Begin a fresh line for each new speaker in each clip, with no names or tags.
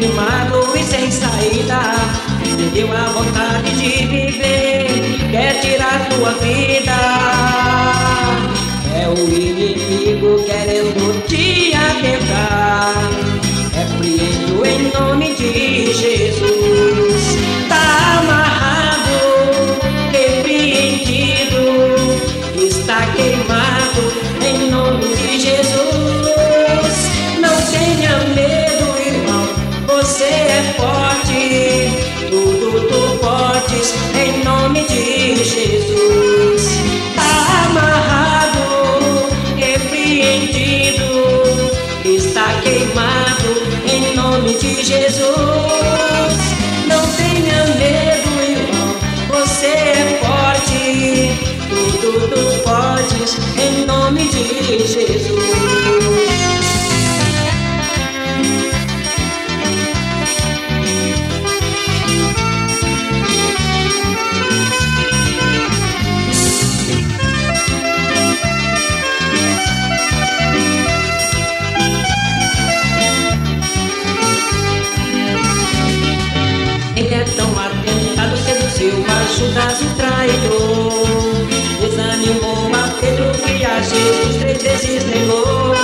desanimado e sem saída, perdeu a vontade de viver, quer tirar tua vida. É o inimigo querendo te atentar, repreendo em nome de Jesus. Tá amarrado, repreendido, está queimado em nome de Jesus. Não tenha medo, irmão, você é forte, tudo tu podes em nome de Jesus. Tá amarrado, repreendido, está queimado em nome de Jesus. Não tenha medo, irmão, você é forte, tudo tu podes em nome de Jesus. Ele é tão atentado, seduziu Judas o traidor, desanimou a Pedro que a Jesus 3 vezes negou.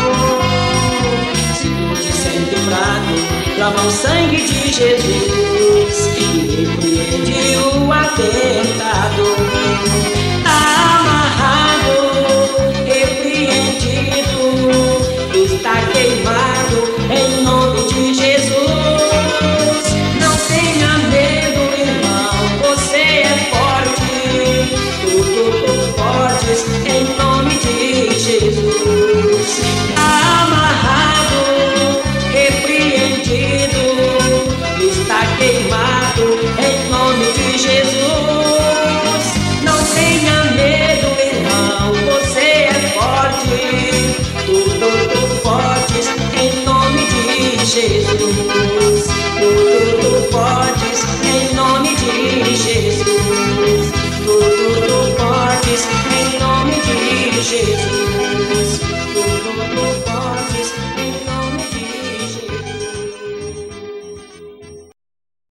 Se tu te sente fraco, clama o sangue de Jesus e repreende o atentado.